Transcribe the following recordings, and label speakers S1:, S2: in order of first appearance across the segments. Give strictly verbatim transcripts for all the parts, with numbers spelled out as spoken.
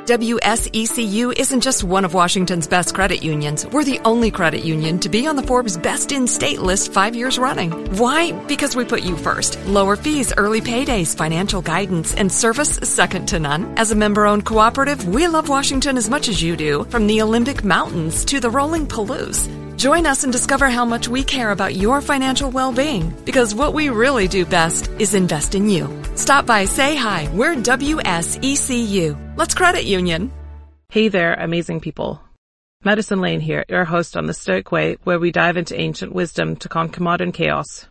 S1: W S E C U isn't just one of Washington's best credit unions. We're the only credit union to be on the Forbes Best in State list five years running. Why? Because we put you first. Lower fees, early paydays, financial guidance, and service second to none. As a member-owned cooperative, we love Washington as much as you do, from the Olympic Mountains to the rolling Palouse. Join us and discover how much we care about your financial well-being, because what we really do best is invest in you. Stop by, say hi. We're W S E C U. Let's credit union.
S2: Hey there, amazing people. Madison Lane here, your host on The Stoic Way, where we dive into ancient wisdom to conquer modern chaos.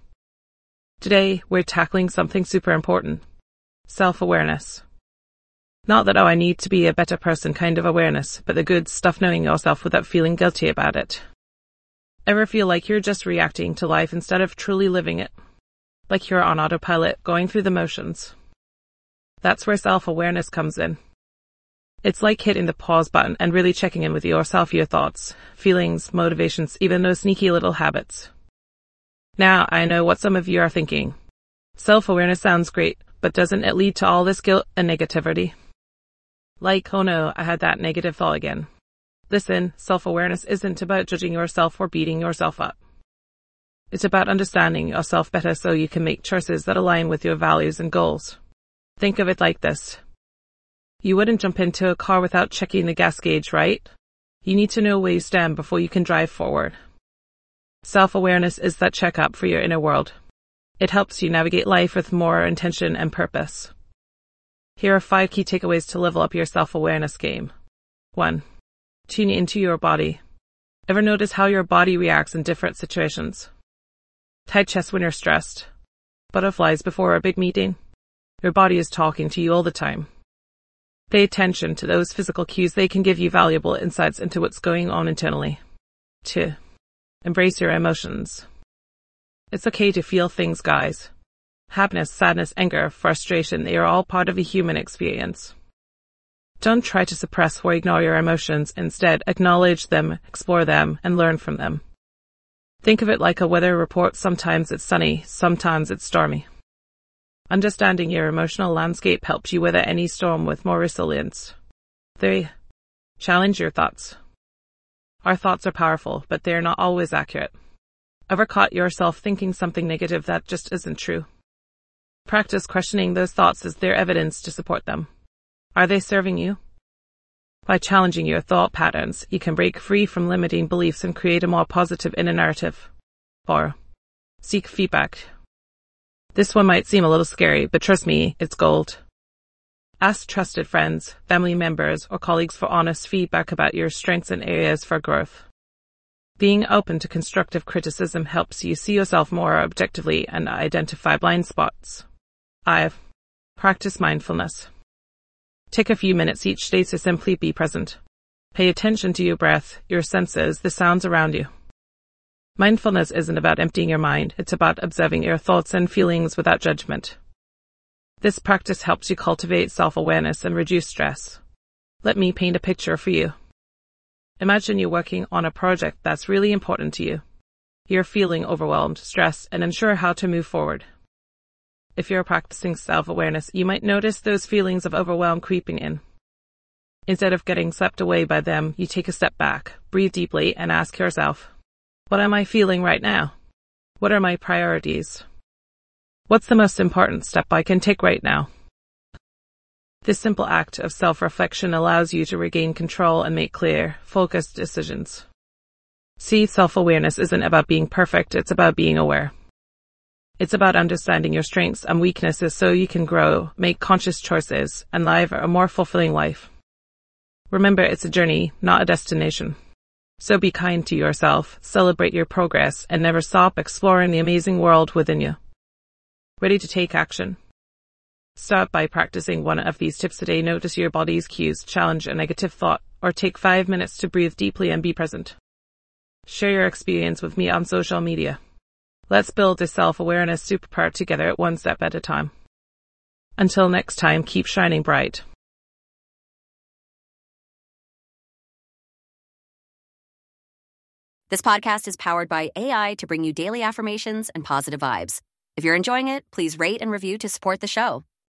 S2: Today, we're tackling something super important. Self-awareness. Not that, oh, I need to be a better person kind of awareness, but the good stuff knowing yourself without feeling guilty about it. Ever feel like you're just reacting to life instead of truly living it? Like you're on autopilot, going through the motions? That's where self-awareness comes in. It's like hitting the pause button and really checking in with yourself, your thoughts, feelings, motivations, even those sneaky little habits. Now, I know what some of you are thinking. Self-awareness sounds great, but doesn't it lead to all this guilt and negativity? Like, oh no, I had that negative thought again. Listen, self-awareness isn't about judging yourself or beating yourself up. It's about understanding yourself better so you can make choices that align with your values and goals. Think of it like this. You wouldn't jump into a car without checking the gas gauge, right? You need to know where you stand before you can drive forward. Self-awareness is that checkup for your inner world. It helps you navigate life with more intention and purpose. Here are five key takeaways to level up your self-awareness game. One. Tune into your body. Ever notice how your body reacts in different situations? Tight chest when you're stressed. Butterflies before a big meeting. Your body is talking to you all the time. Pay attention to those physical cues. They can give you valuable insights into what's going on internally. Two. Embrace your emotions. It's okay to feel things, guys. Happiness, sadness, anger, frustration, they are all part of a human experience. Don't try to suppress or ignore your emotions. Instead, acknowledge them, explore them, and learn from them. Think of it like a weather report. Sometimes it's sunny, sometimes it's stormy. Understanding your emotional landscape helps you weather any storm with more resilience. Three. Challenge your thoughts. Our thoughts are powerful, but they're not always accurate. Ever caught yourself thinking something negative that just isn't true? Practice questioning those thoughts. Is there evidence to support them? Are they serving you? By challenging your thought patterns, you can break free from limiting beliefs and create a more positive inner narrative. Four. Seek feedback. This one might seem a little scary, but trust me, it's gold. Ask trusted friends, family members, or colleagues for honest feedback about your strengths and areas for growth. Being open to constructive criticism helps you see yourself more objectively and identify blind spots. Five. Practice mindfulness. Take a few minutes each day to simply be present. Pay attention to your breath, your senses, the sounds around you. Mindfulness isn't about emptying your mind, it's about observing your thoughts and feelings without judgment. This practice helps you cultivate self-awareness and reduce stress. Let me paint a picture for you. Imagine you're working on a project that's really important to you. You're feeling overwhelmed, stressed, and unsure how to move forward. If you're practicing self-awareness, you might notice those feelings of overwhelm creeping in. Instead of getting swept away by them, you take a step back, breathe deeply, and ask yourself, what am I feeling right now? What are my priorities? What's the most important step I can take right now? This simple act of self-reflection allows you to regain control and make clear, focused decisions. See, self-awareness isn't about being perfect, it's about being aware. It's about understanding your strengths and weaknesses so you can grow, make conscious choices, and live a more fulfilling life. Remember, it's a journey, not a destination. So be kind to yourself, celebrate your progress, and never stop exploring the amazing world within you. Ready to take action? Start by practicing one of these tips today. Notice your body's cues, challenge a negative thought, or take five minutes to breathe deeply and be present. Share your experience with me on social media. Let's build a self-awareness superpower together, one step at a time. Until next time, keep shining bright.
S3: This podcast is powered by A I to bring you daily affirmations and positive vibes. If you're enjoying it, please rate and review to support the show.